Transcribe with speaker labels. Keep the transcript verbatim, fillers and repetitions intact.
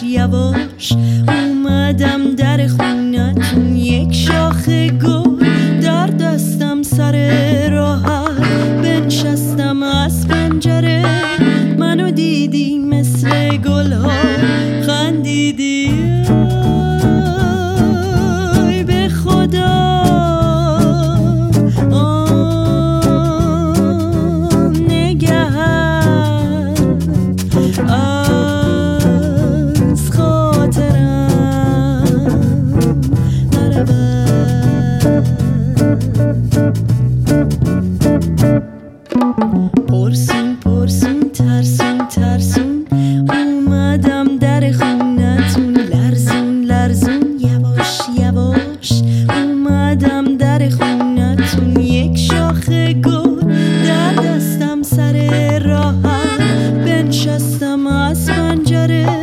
Speaker 1: یواش اومدم در خونتون، یک شاخه گل در دستم سر راهت، بنشستم از پنجره منو دیدی مثل گل ها خندیدی. ای به خدا آم نگهت از خاطرم نرود. پرسون پرسون ترسون ترسون اومدم در خونتون، لرزون لرزون یواش یواش اومدم در خونتون، یک شاخه گل در دستم سر راهت، بنشستم از پنجره